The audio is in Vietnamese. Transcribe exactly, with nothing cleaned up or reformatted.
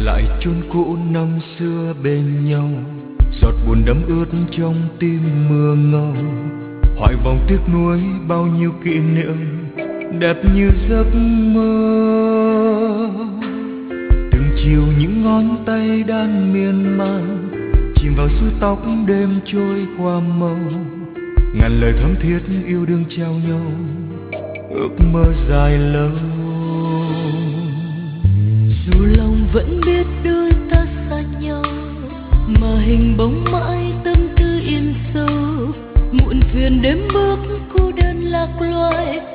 lại chốn cũ năm xưa bên nhau, giọt buồn đẫm ướt trong tim mưa ngâu. Hoài vòng tiếc nuối bao nhiêu kỷ niệm đẹp như giấc mơ. Từng chiều những ngón tay đan miên man chìm vào suối tóc đêm trôi qua màu. Ngàn lời thắm thiết yêu đương trao nhau, ước mơ dài lâu. Dù lòng vẫn biết đôi ta xa nhau, mà hình bóng mãi tâm tư yên sâu. Muộn phiền đêm bước cô đơn lạc loài,